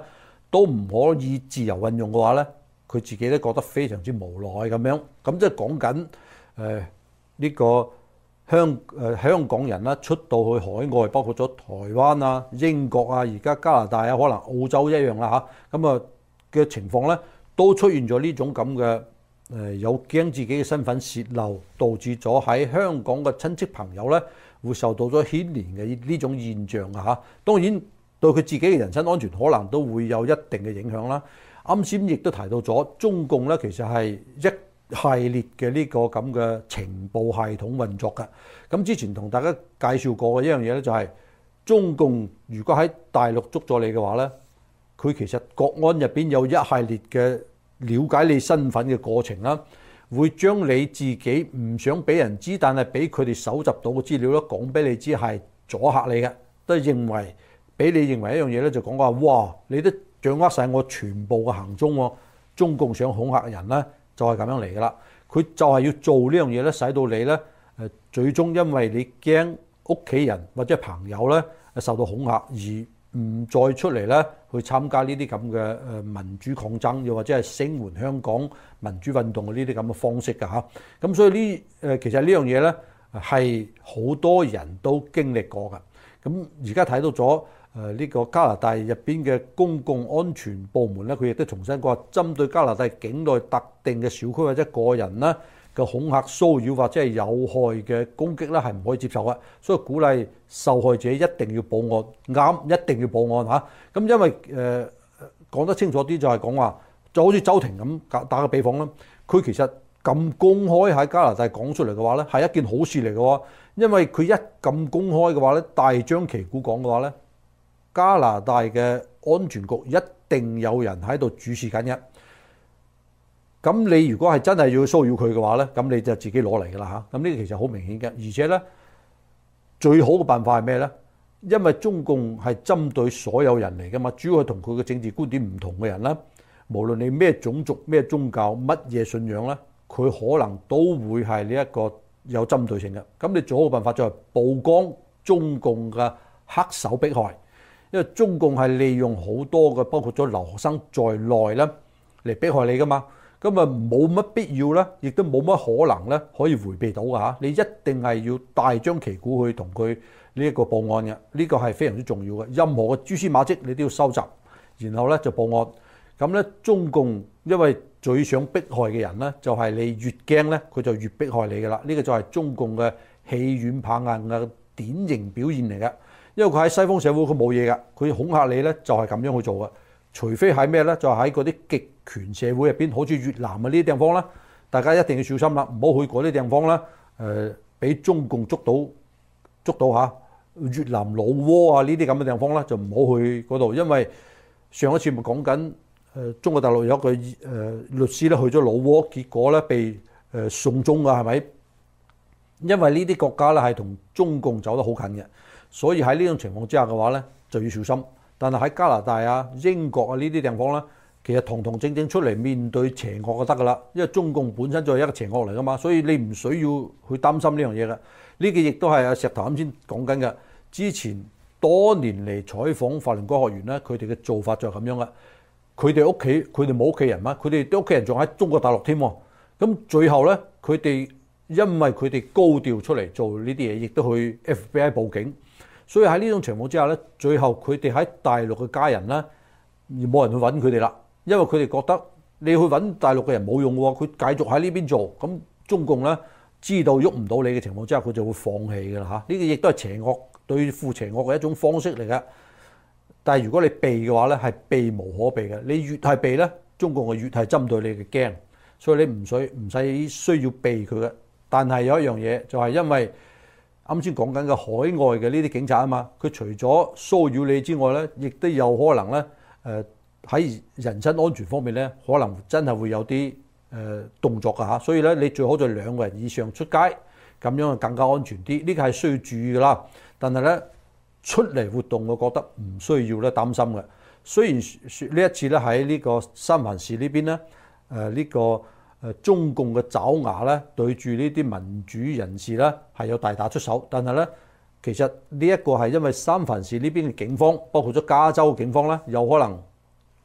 Speaker 1: 都唔可以自由運用嘅話咧，佢自己都覺得非常之無奈咁樣。咁即係講緊呢個香港人啦，出到去海外，包括咗台灣啊、英國啊、而家加拿大啊，可能澳洲一樣啦嚇。咁嘅情況咧，都出現咗呢種咁嘅有驚自己嘅身份泄漏，導致咗喺香港嘅親戚朋友咧會受到咗牽連嘅呢種現象啊嚇。當然對佢自己嘅人身安全可能都會有一定嘅影響啦。啱先亦都提到咗中共咧，其實係一系列嘅呢個咁嘅情報系統運作嘅。咁之前同大家介紹過嘅一樣嘢咧，就係中共如果喺大陸捉咗你嘅話咧，佢其實國安入邊有一系列嘅了解你身份嘅過程啦，會將你自己唔想俾人知，但係俾佢哋搜集到嘅資料咧，講俾你知係阻嚇你嘅，都係認為俾你認為一樣嘢咧，就講話哇，你都掌握晒我全部嘅行蹤喎。中共想恐嚇人咧，就係咁樣嚟噶啦。佢就係要做呢樣嘢咧，使到你咧最終因為你驚屋企人或者朋友咧受到恐嚇，而唔再出嚟咧去參加呢啲咁嘅民主抗爭，又或者係聲援香港民主運動嘅呢啲咁嘅方式㗎嚇。咁所以其實呢樣嘢咧係好多人都經歷過㗎。咁而家睇到咗呢個加拿大入邊嘅公共安全部門咧，佢亦都重新講話，針對加拿大境內特定嘅小區或者個人咧嘅恐嚇、騷擾或者係有害嘅攻擊咧，係唔可以接受嘅。所以鼓勵受害者一定要報案，啱，一定要報案嚇。咁因為講得清楚啲就係講話，就好似周庭咁打個比方啦，佢其實咁公開喺加拿大講出嚟嘅話咧，係一件好事嚟嘅喎。因為佢一咁公開嘅話咧，大張旗鼓講嘅話咧，加拿大嘅安全局一定有人喺度主持緊嘅。咁你如果係真係要騷擾佢嘅話咧，咁你就自己攞嚟㗎啦嚇。咁呢個其實好明顯嘅，而且咧最好嘅辦法係咩咧？因為中共係針對所有人嚟㗎嘛，主要係同佢嘅政治觀點唔同嘅人啦，無論你咩種族、咩宗教、乜嘢信仰咧，佢可能都會係呢一個有針對性嘅。咁你最好嘅辦法就係曝光中共嘅黑手迫害，因為中共係利用好多嘅，包括咗留學生在內咧嚟迫害你㗎嘛。咁啊冇乜必要咧，亦都冇乜可能咧可以迴避到㗎嚇。你一定係要大張旗鼓去同佢呢一個報案嘅，呢個係非常之重要嘅。任何嘅蛛絲馬跡你都要收集，然後咧就報案。咁咧中共因為最想迫害嘅人咧，就係你越驚咧，佢就越迫害你㗎啦。呢個就係中共嘅戲軟棒硬嘅典型表現嚟嘅。因為佢喺西方社會佢冇嘢㗎，佢恐嚇你咧就係咁樣去做嘅。除非喺咩咧？就係喺嗰啲極權社會入邊，好似越南啊呢啲地方啦，大家一定要小心啦，唔好去嗰啲地方啦。俾中共捉到嚇越南老撾啊呢啲咁嘅地方啦，就唔好去嗰度，因為上一次咪講緊中國大陸有一個律師咧去咗老撾，結果咧被送中㗎，係咪？因為呢啲國家咧係同中共走得好近嘅，所以喺呢種情況之下嘅話咧就要小心。但係喺加拿大啊、英國啊呢啲地方咧，其實堂堂正正出嚟面對邪惡就得㗎啦。因為中共本身就係一個邪惡嚟㗎嘛，所以你唔需要去擔心呢樣嘢㗎。呢個亦都係阿石頭啱先講緊嘅。之前多年嚟採訪法輪功學員咧，佢哋嘅做法就係咁樣嘅。佢哋屋企佢哋冇屋企人嘛，佢哋啲屋企人仲喺中國大陸添。咁最後咧，佢哋因為佢哋高調出嚟做呢啲嘢，亦都去 FBI 報警。所以喺呢種情況之下咧，最後佢哋喺大陸嘅家人咧，冇人去揾佢哋啦，因為佢哋覺得你去揾大陸嘅人冇用喎，佢繼續喺呢邊做，咁中共咧知道喐唔到你嘅情況之下，佢就會放棄㗎啦嚇。呢個亦都係邪惡對付邪惡嘅一種方式嚟嘅。但係如果你避嘅話咧，係避無可避嘅。你越係避咧，中共就越係針對你嘅驚，所以你唔使需要避佢嘅。但係有一樣嘢就係因為啱先講緊嘅海外嘅呢啲警察啊嘛，佢除咗騷擾你之外咧，亦都有可能咧喺人身安全方面咧，可能真係會有啲動作㗎嚇。所以咧，你最好就2個人以上出街，咁樣就更加安全啲。呢個係需要注意㗎啦。但係咧出嚟活動，我覺得唔需要咧擔心嘅。雖然呢一次咧喺呢個三藩市呢邊咧，呢個中共嘅爪牙咧對住呢啲民主人士咧係有大打出手，但係咧其實呢一個係因為三藩市呢邊嘅警方，包括咗加州嘅警方咧，有可能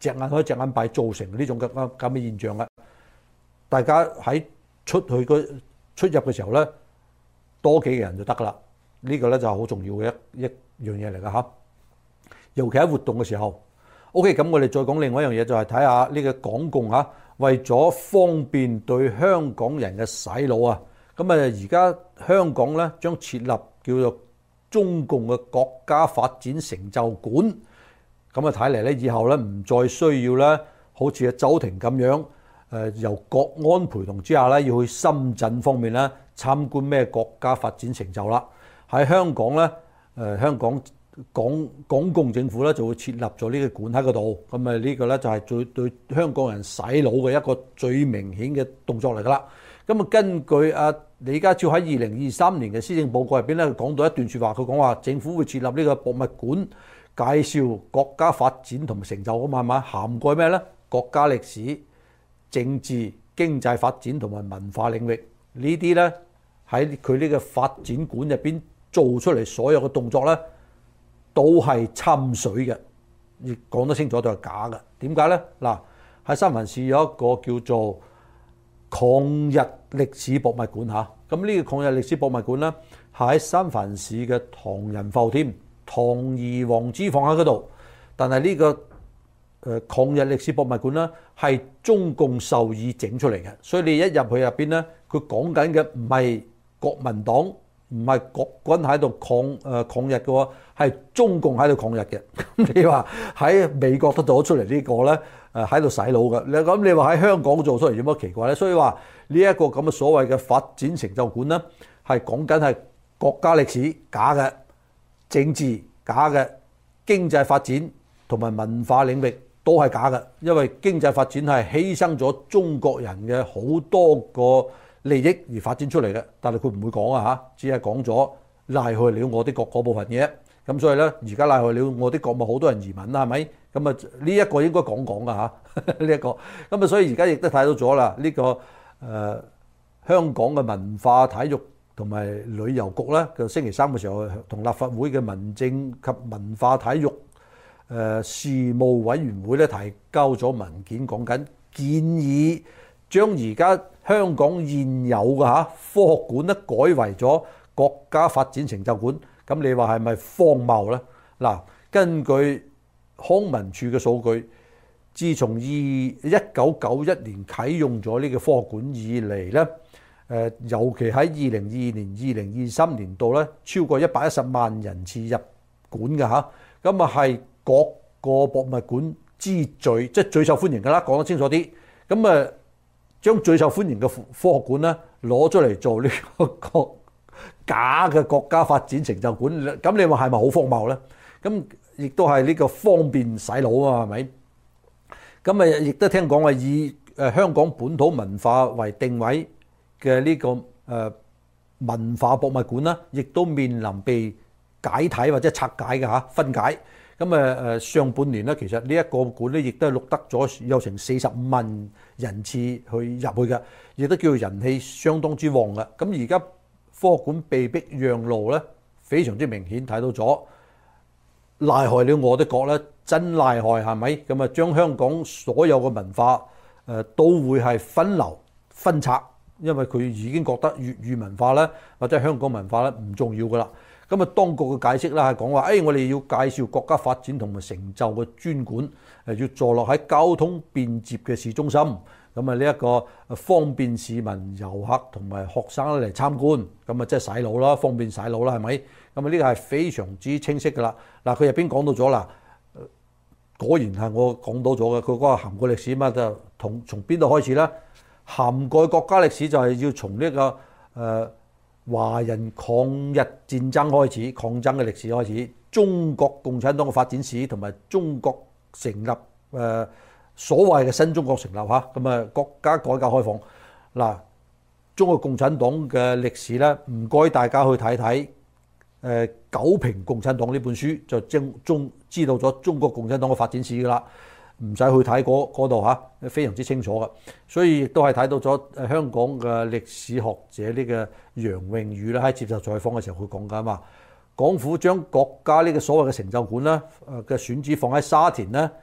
Speaker 1: 隻眼開隻眼閉造成呢種咁嘅現象嘅。大家喺出入嘅時候咧，多幾個人就得噶啦。呢個咧就係好重要嘅一樣嘢嚟㗎嚇。尤其喺活動嘅時候。OK， 咁我哋再講另外一樣嘢，就係睇下呢個港共嚇，為咗方便對香港人嘅洗腦啊，咁而家香港咧將設立叫做中共嘅國家發展成就館，咁睇嚟咧以後咧唔再需要咧，好似阿周庭咁樣，由國安陪同之下咧要去深圳方面咧參觀咩國家發展成就啦。喺香港咧，香港共政府咧就會設立咗呢個館喺嗰度，咁呢個咧就係最對香港人洗腦嘅一個最明顯嘅動作嚟㗎啦。咁根據李家超喺2023年嘅施政報告入邊咧，講到一段説話，佢講話政府會設立呢個博物館，介紹國家發展同埋成就咁係嘛，涵蓋咩咧？國家歷史、政治、經濟發展同埋文化領域呢啲咧，喺佢呢個發展館入邊做出嚟所有嘅動作咧，都係參水嘅，亦講得清楚都係假嘅。點解咧？嗱，喺三藩市有一個叫做抗日歷史博物館嚇，咁呢個抗日歷史博物館咧係喺三藩市嘅唐人埠添，堂而皇之放喺嗰度。但係呢個抗日歷史博物館咧係中共授意整出嚟嘅，所以你一入去入邊咧，佢講緊嘅唔係國民黨，唔係國軍喺度抗日嘅喎，係中共喺度抗日嘅。咁你話喺美國都做咗出嚟呢個咧，喺度洗腦嘅。咁你話喺香港做出嚟有乜奇怪咧？所以話呢一個咁嘅所謂嘅發展成就館咧，係講緊係國家歷史假嘅，政治假嘅，經濟發展同埋文化領域都係假嘅。因為經濟發展係犧牲咗中國人嘅好多個利益而發展出嚟嘅，但係佢唔會講啊嚇，只係講咗賴去了我的國嗰部分嘢。咁所以咧，而家賴去了我的國咪好多人移民啦，係咪？咁啊呢一個應該講噶嚇，呢一個。咁啊所以而家亦都睇到咗啦，呢個香港嘅文化體育同埋旅遊局咧，就星期三嘅時候同立法會嘅民政及文化體育事務委員會咧提交咗文件，講緊建議將而家香港現有嘅科學館咧改為咗國家發展成就館。咁你話係咪荒謬咧？嗱，根據康文署嘅數據，自從1991年啟用咗呢個科學館以嚟咧，尤其喺2022年、2023年度咧，超過110萬人次入館嘅嚇。咁啊係各個博物館之最，即係最受歡迎㗎啦。講得清楚啲，咁啊將最受歡迎嘅科學館咧攞出嚟做呢個假嘅國家發展成就館，咁你話係咪好荒謬咧？咁亦都係呢個方便洗腦啊，係咪？咁啊，亦都聽講話以香港本土文化為定位嘅呢個文化博物館啦，亦都面臨被解體或者拆解嘅嚇分解。咁上半年咧，其實呢一個館咧，亦都係錄得咗有成45萬人次去入去嘅，亦都叫做人氣相當之旺嘅。咁而家科學館被逼讓路咧，非常之明顯睇到咗賴害了我的國咧，真賴害係咪？咁啊，將香港所有嘅文化都會係分流分拆，因為佢已經覺得粵語文化咧或者香港文化咧唔重要噶啦。咁啊，當局嘅解釋啦係講話，我哋要介紹國家發展同埋成就嘅專館，要坐落喺交通便捷嘅市中心。咁啊，呢一個方便市民、遊客同埋學生嚟參觀，咁啊即係洗腦啦，方便洗腦啦，係咪？咁啊呢個係非常之清晰噶啦。嗱，佢入邊講到咗啦，果然係我講到咗嘅。佢嗰個涵蓋歷史嘛，就從邊度開始咧？涵蓋國家歷史就係要從呢個華人抗日戰爭開始，抗爭嘅歷史開始，中國共產黨嘅發展史同埋中國成立所謂嘅新中國成立嚇，咁啊國家改革開放嗱，中國共產黨嘅歷史咧，唔該大家去睇睇《九評共產黨》呢本書，就知道咗中國共產黨嘅發展史噶啦，唔使去睇嗰度嚇，非常之清楚噶。所以亦都係睇到咗香港嘅歷史學者呢個楊穎宇咧喺接受採訪嘅時候，佢講緊話，港府將國家呢個所謂嘅成就館咧嘅選址放喺沙田咧。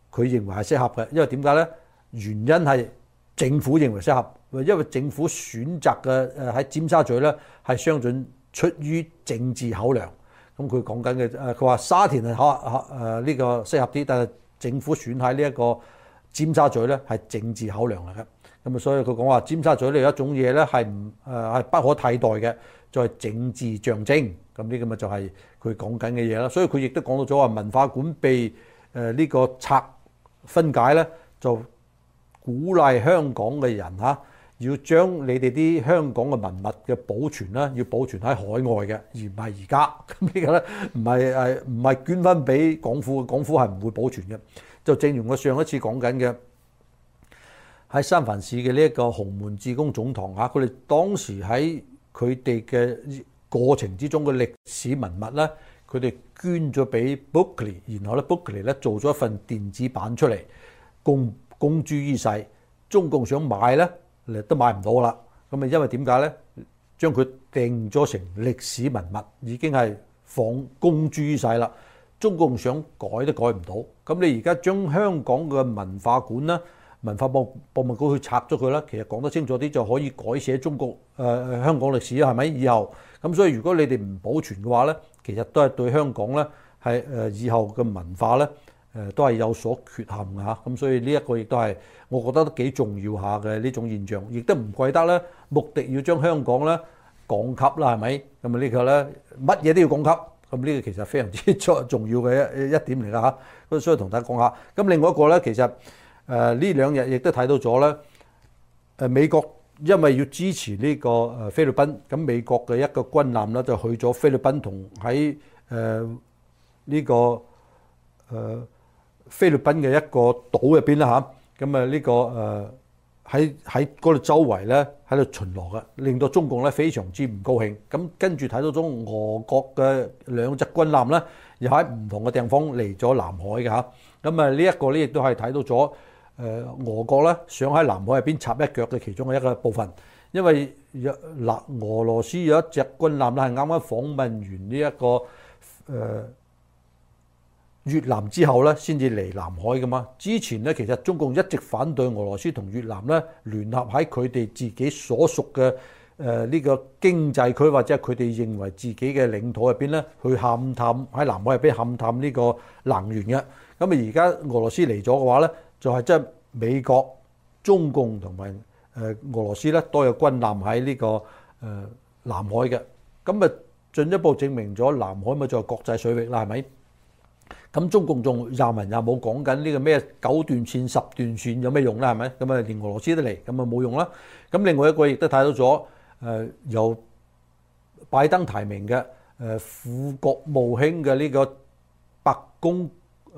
Speaker 1: 佢認為係適合嘅，因為點解咧？原因係政府認為適合，因為政府選擇嘅喺尖沙咀咧係相信出於政治考量。咁佢講緊嘅佢話沙田係呢個適合啲，但係政府選喺呢一個尖沙咀咧係政治考量嚟嘅。咁啊，所以佢講話尖沙咀呢有一種嘢咧係不可替代嘅，就係政治象徵。咁呢個咪就係佢講緊嘅嘢啦。所以佢亦都講到咗話文化館被呢個拆分解咧，就鼓勵香港嘅人要將你哋啲香港嘅文物嘅保存啦，要保存喺海外嘅，而唔係而家。咁呢個咧唔係捐翻俾港府，港府係唔會保存嘅。就正如我上一次講緊嘅，喺三藩市嘅呢一個紅門志工總堂佢哋當時喺佢哋嘅過程之中嘅歷史文物咧，佢哋捐咗俾 Berkeley， 然後咧 Berkeley 咧做咗一份電子版出嚟，公諸於世。中共想買咧，都買唔到啦。咁啊，因為點解咧？將佢定咗成歷史文物，已經係公諸於世啦。中共想改都改唔到。咁你而家將香港嘅文化館啦、文化博物館去拆咗佢啦，其實講得清楚啲就可以改寫中國香港歷史啦，係咪？以後咁，所以如果你哋唔保存嘅話咧，其實都係對香港咧係以後嘅文化咧都係有所缺陷嘅嚇。咁所以呢一個亦都係我覺得都幾重要下嘅呢種現象，亦都唔怪得咧，目的要將香港咧降級啦，係咪？咁啊呢個咧乜嘢都要降級。咁呢個其實非常之重要嘅一點嚟㗎嚇。咁所以同大家講下。咁另外一個咧，其實呢兩日亦都睇到咗咧，美國因為要支持呢個菲律賓，咁美國嘅一個軍艦咧就去咗菲律賓，同喺呢個菲律賓嘅一個島入邊啦嚇。咁啊呢個喺嗰度周圍咧喺度巡邏嘅，令到中共咧非常之唔高興。咁跟住睇到咗俄國嘅兩隻軍艦咧，又喺唔同嘅地方嚟咗南海嘅嚇。咁啊呢一個咧亦都係睇到咗俄國咧想喺南海入邊插一腳嘅其中嘅一個部分，因為俄羅斯有一隻軍艦咧係啱啱訪問完呢一個越南之後咧，先至嚟南海噶嘛。之前咧，其實中共一直反對俄羅斯同越南咧聯合喺佢哋自己所屬嘅呢個經濟區或者係佢哋認為自己嘅領土入邊咧，去勘探喺南海入邊勘探呢個能源嘅。咁啊，而家俄羅斯嚟咗嘅話咧，就係即係美國、中共同埋俄羅斯咧都有軍艦喺呢個南海嘅。咁啊，進一步證明咗南海咪就係國際水域啦，係咪？咁中共仲廿文廿武講緊呢個咩9段線、10段線有咩用咧？係咪？咁啊，連俄羅斯都嚟，咁啊冇用啦。咁另外一個亦都睇到咗由拜登提名嘅副國務卿嘅呢個白宮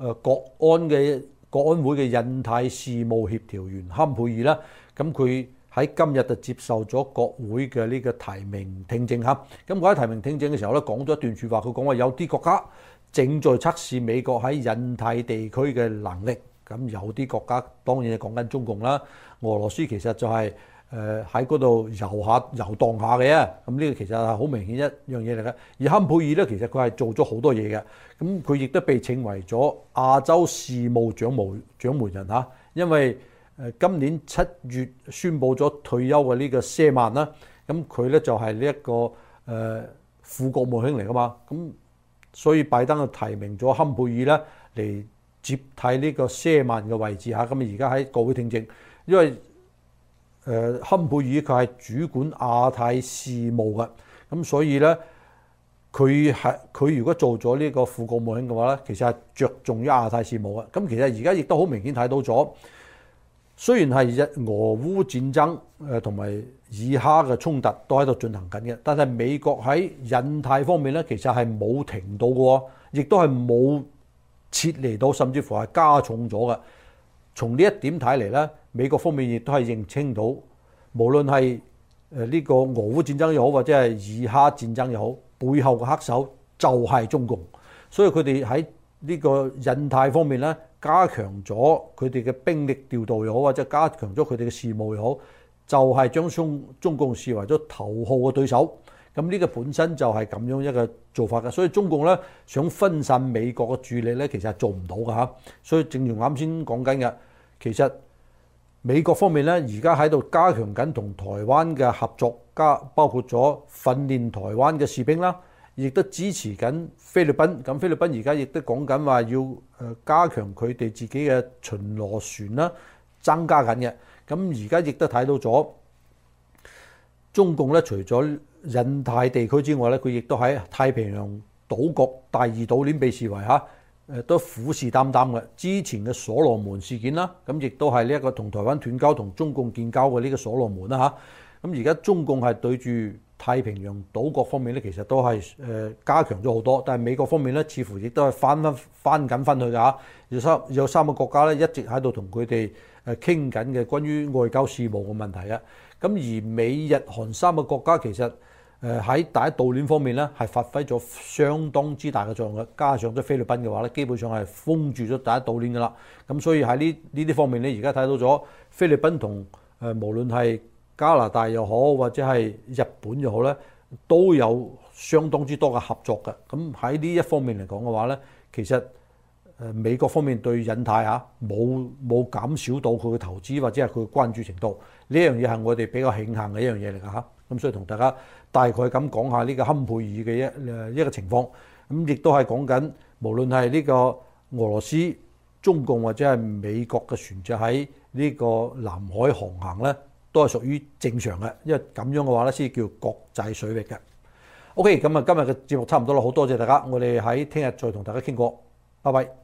Speaker 1: 國安會嘅印太事務協調員坎佩爾啦。咁佢喺今日就接受咗國會嘅呢個提名聽證嚇。咁佢喺提名聽證嘅時候咧，講咗一段説話，佢講話有啲國家正在測試美國喺印太地區嘅能力。咁有啲國家當然係講緊中共啦，俄羅斯其實就係喺嗰度遊蕩下嘅。咁呢個其實係好明顯一樣嘢嚟嘅。而坎佩爾咧，其實佢係做咗好多嘢嘅。咁佢亦都被稱為咗亞洲事務掌門人嚇，因為今年7月宣布咗退休嘅呢個舍曼啦，咁佢咧就係呢一個副國務卿嚟噶嘛。咁所以拜登就提名咗坎佩爾咧嚟接替呢個舍曼嘅位置嚇。咁而家喺國會聽證，因為坎佩爾佢係主管亞太事務嘅，咁所以咧佢如果做咗呢個副國務卿嘅話咧，其實係着重於亞太事務嘅。咁其實而家亦都好明顯睇到咗，雖然係俄烏戰爭同埋以哈嘅衝突都喺度進行緊嘅，但係美國喺印太方面咧，其實係冇停到嘅，亦都係冇撤離到，甚至乎係加重咗嘅。從呢一點睇嚟咧，美國方面亦都係認清到，無論係呢個俄烏戰爭又好，或者係以哈戰爭又好，背後嘅黑手就係中共。所以佢哋喺呢個印太方面咧，加強咗佢哋嘅兵力調度又好，或者加強咗佢哋嘅事務又好，就係將中共視為咗頭號嘅對手。 咁呢個本身就係咁樣一個做法嘅，所以中共咧想分散美國嘅注意力咧，其實係做唔到嘅嚇。所以正如啱先講緊嘅，其實美國方面咧而家喺度加強緊同台灣嘅合作，包括咗訓練台灣嘅士兵啦，亦都支持緊菲律賓。咁菲律賓而家亦都講緊話要加強佢哋自己嘅巡邏船啦，增加緊嘅。咁而家亦都睇到咗中共咧，除咗印太地區之外咧，佢亦都喺太平洋島國第二島鏈被視為都虎視眈眈嘅。之前嘅所羅門事件啦，咁亦都係呢一個同台灣斷交、同中共建交嘅呢個所羅門啦嚇。咁而家中共係對住太平洋島國方面咧，其實都係加強咗好多，但係美國方面咧，似乎亦都係翻緊去嘅嚇。有三個國家咧，一直喺度同佢哋傾緊嘅關於外交事務嘅問題嘅。咁而美日韓三個國家其實喺第一島鏈方面咧，係發揮咗相當之大嘅作用嘅。加上咗菲律賓嘅話咧，基本上係封住咗第一島鏈㗎啦。咁所以喺呢啲方面咧，而家睇到咗菲律賓同無論係加拿大又好，或者係日本又好咧，都有相當之多嘅合作嘅。咁喺呢一方面嚟講嘅話咧，其實美國方面對印太冇減少到佢嘅投資或者係佢嘅關注程度。呢樣嘢係我哋比較慶幸嘅一樣嘢嚟㗎嚇。咁所以同大家大概咁講下呢個坎佩爾嘅一個情況。咁亦都係講緊無論係呢個俄羅斯、中共或者係美國嘅船隻喺呢個南海航行咧，都係屬於正常嘅，因為咁樣嘅話咧先叫國際水域嘅。OK，咁啊今日嘅節目差唔多啦，好多謝大家，我哋喺聽日再同大家傾過，拜拜。